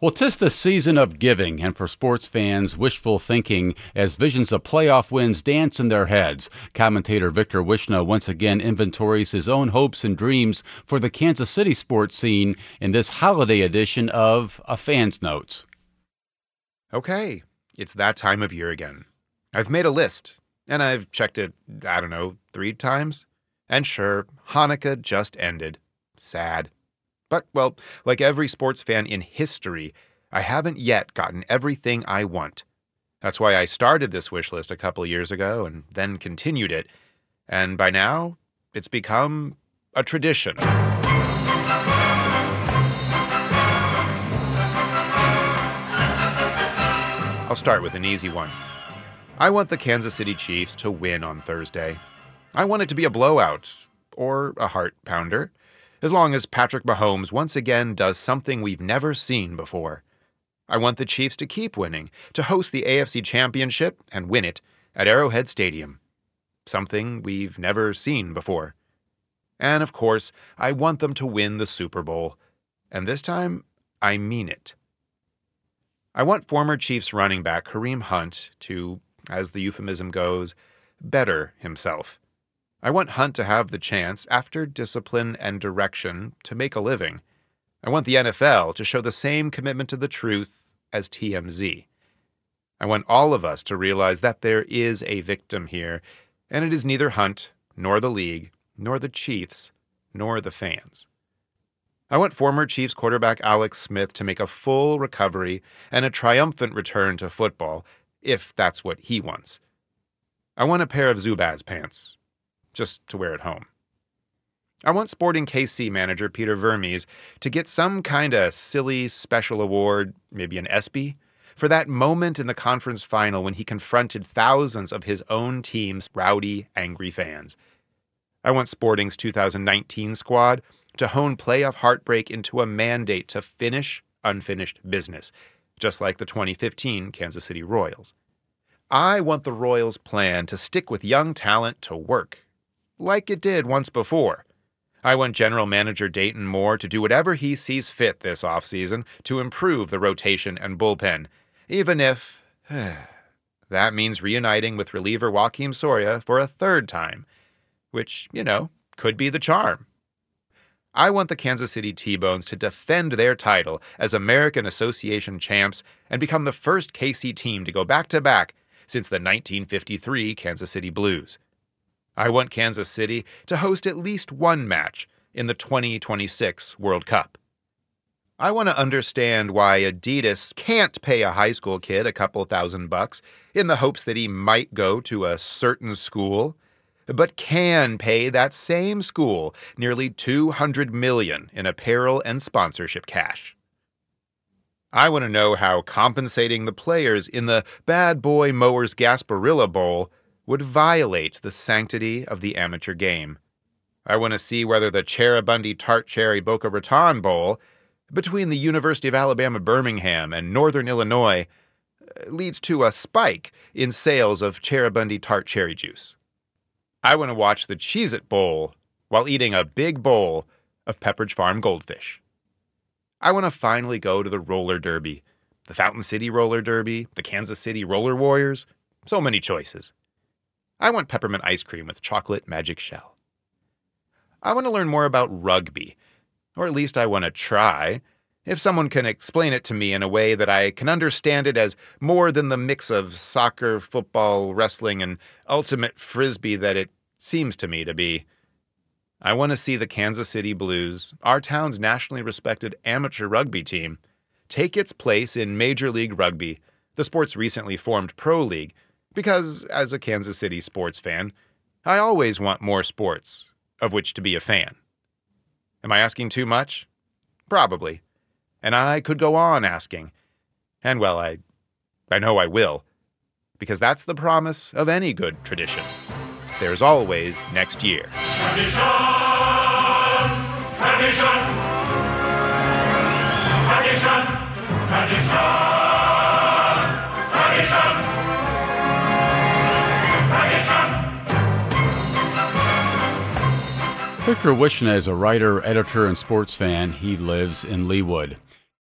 Well, 'tis the season of giving, and for sports fans, wishful thinking as visions of playoff wins dance in their heads. Commentator Victor Wishna once again inventories his own hopes and dreams for the Kansas City sports scene in this holiday edition of A Fan's Notes. Okay, it's that time of year again. I've made a list, and I've checked it, 3 times. And sure, Hanukkah just ended. Sad. But, well, like every sports fan in history, I haven't yet gotten everything I want. That's why I started this wish list a couple years ago and then continued it. And by now, it's become a tradition. I'll start with an easy one. I want the Kansas City Chiefs to win on Thursday. I want it to be a blowout, or a heart pounder, as long as Patrick Mahomes once again does something we've never seen before. I want the Chiefs to keep winning, to host the AFC Championship and win it at Arrowhead Stadium. Something we've never seen before. And of course, I want them to win the Super Bowl. And this time, I mean it. I want former Chiefs running back Kareem Hunt to, as the euphemism goes, better himself. I want Hunt to have the chance, after discipline and direction, to make a living. I want the NFL to show the same commitment to the truth as TMZ. I want all of us to realize that there is a victim here, and it is neither Hunt, nor the league, nor the Chiefs, nor the fans. I want former Chiefs quarterback Alex Smith to make a full recovery and a triumphant return to football, if that's what he wants. I want a pair of Zubaz pants, just to wear at home. I want Sporting KC manager Peter Vermes to get some kind of silly special award, maybe an ESPY, for that moment in the conference final when he confronted thousands of his own team's rowdy, angry fans. I want Sporting's 2019 squad to hone playoff heartbreak into a mandate to finish unfinished business, just like the 2015 Kansas City Royals. I want the Royals' plan to stick with young talent to work, like it did once before. I want General Manager Dayton Moore to do whatever he sees fit this offseason to improve the rotation and bullpen, even if that means reuniting with reliever Joakim Soria for a third time, which, could be the charm. I want the Kansas City T-Bones to defend their title as American Association champs and become the first KC team to go back-to-back since the 1953 Kansas City Blues. I want Kansas City to host at least one match in the 2026 World Cup. I want to understand why Adidas can't pay a high school kid a couple $1,000 in the hopes that he might go to a certain school, but can pay that same school nearly $200 million in apparel and sponsorship cash. I want to know how compensating the players in the Bad Boy Mowers Gasparilla Bowl would violate the sanctity of the amateur game. I want to see whether the Cherubundi Tart Cherry Boca Raton Bowl, between the University of Alabama Birmingham and Northern Illinois, leads to a spike in sales of Cherubundi Tart Cherry Juice. I want to watch the Cheez-It Bowl while eating a big bowl of Pepperidge Farm goldfish. I want to finally go to the roller derby, the Fountain City Roller Derby, the Kansas City Roller Warriors, so many choices. I want peppermint ice cream with chocolate magic shell. I want to learn more about rugby, or at least I want to try, if someone can explain it to me in a way that I can understand it as more than the mix of soccer, football, wrestling, and ultimate frisbee that it seems to me to be. I want to see the Kansas City Blues, our town's nationally respected amateur rugby team, take its place in Major League Rugby, the sport's recently formed pro league, because, as a Kansas City sports fan, I always want more sports of which to be a fan. Am I asking too much? Probably. And I could go on asking. And, well, I know I will. Because that's the promise of any good tradition. There's always next year. Tradition! Tradition! Tradition! Tradition! Tradition! Victor Wishna is a writer, editor, and sports fan. He lives in Leawood.